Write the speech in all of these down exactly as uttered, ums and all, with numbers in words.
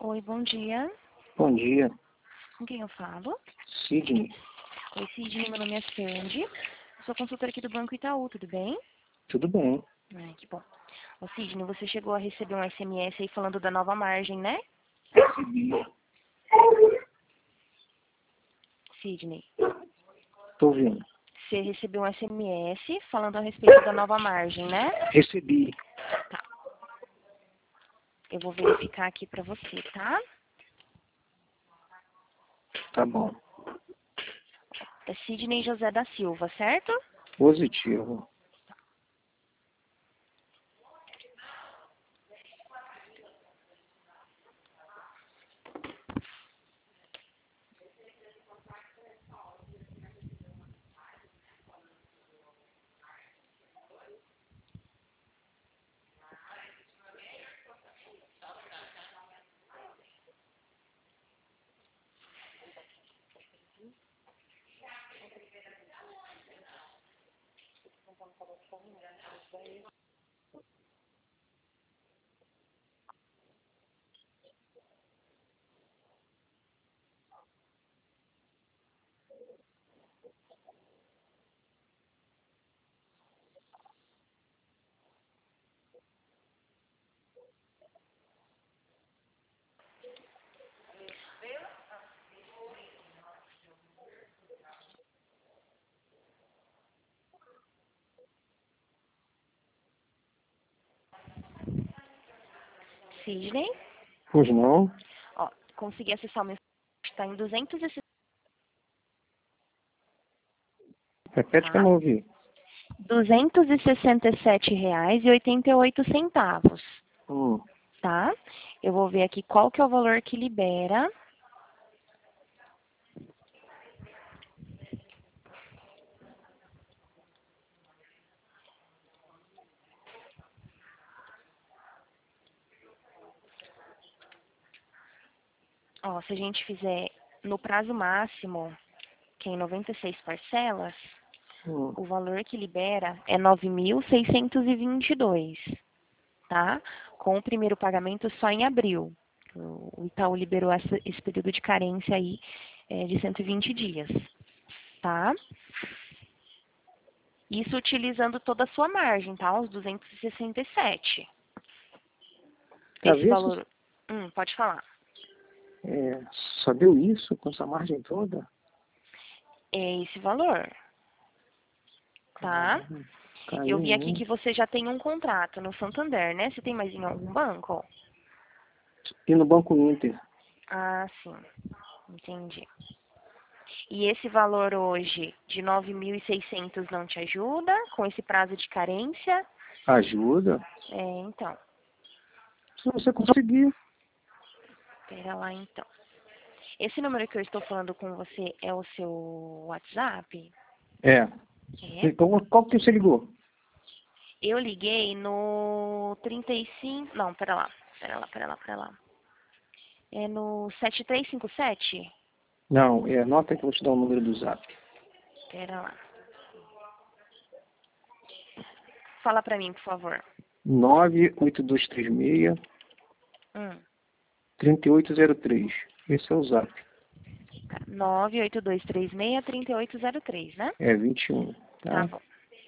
Oi, bom dia. Bom dia, Com quem eu falo? Sidney. Oi, Sidney, meu nome é Sandy. Eu sou consultora aqui do Banco Itaú, tudo bem? Tudo bem? Ai, que bom. Ô, Sidney, você chegou a receber um S M S aí falando da nova margem, né? Recebi. Sidney, Tô ouvindo. você recebeu um S M S falando a respeito da nova margem, né? Recebi. Tá. Eu vou verificar aqui pra você, tá? Tá bom. É Sidney José da Silva, certo? Positivo. Sidney, Pois não? ó, consegui acessar o meu site, tá em duzentos e Repete que eu tá? não ouvi. duzentos e sessenta e sete reais e oitenta e oito centavos, Hum. tá? Eu vou ver aqui qual que é o valor que libera. Ó, se a gente fizer no prazo máximo, que é em noventa e seis parcelas, Hum. o valor que libera é nove mil seiscentos e vinte e dois, tá? Com o primeiro pagamento só em abril. O Itaú liberou essa, esse período de carência aí é, de cento e vinte dias, tá? Isso utilizando toda a sua margem, tá? Os duzentos e sessenta e sete. Pra Esse ver se valor... Hum, pode falar. é, só deu isso com essa margem toda? É esse valor, tá? Caramba, Eu caiu vi aqui que muito. você já tem um contrato no Santander, né? Você tem mais em algum banco? E no Banco Inter? Ah, sim. Entendi. E esse valor hoje de nove mil e seiscentos não te ajuda com esse prazo de carência? Ajuda? É, então. Se você conseguir. Pera lá, então. Esse número que eu estou falando com você é o seu WhatsApp? É. É. Então, qual que você ligou? Eu liguei no trinta e cinco... Não, pera lá. Pera lá, pera lá, pera lá. É no sete três cinco sete? Não, é, anota que eu vou te dar o número do Zap. Pera lá. Fala pra mim, por favor. nove oito dois três seis, Hum. três oito zero três. Esse é o Zap. Tá. nove oito dois três seis, três oito zero três, né? É vinte e um, Tá tá? bom.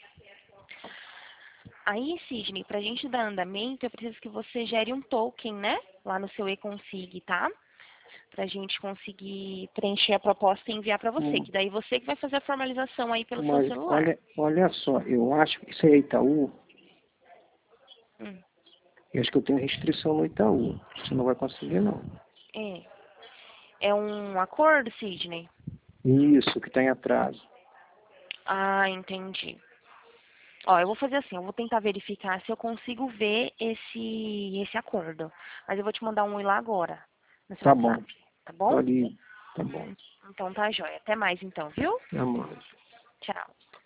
Aí, Sidney, pra gente dar andamento, eu preciso que você gere um token, né? Lá no seu e-config, tá? Pra gente conseguir preencher a proposta e enviar pra você. Hum. Que daí você que vai fazer a formalização aí pelo seu Mas celular. olha, olha só, eu acho que isso é Itaú. Hum. Eu acho que eu tenho restrição no Itaú. Você não vai conseguir, não. É. É um acordo, Sidney? Isso, que está em atraso. Ah, entendi. Ó, eu vou fazer assim, eu vou tentar verificar se eu consigo ver esse, esse acordo. Mas eu vou te mandar um oi lá agora, no seu Tá bom. WhatsApp, tá bom? Pode ir. Tá bom. Então tá, joia. Até mais então, viu? Amor. Tchau.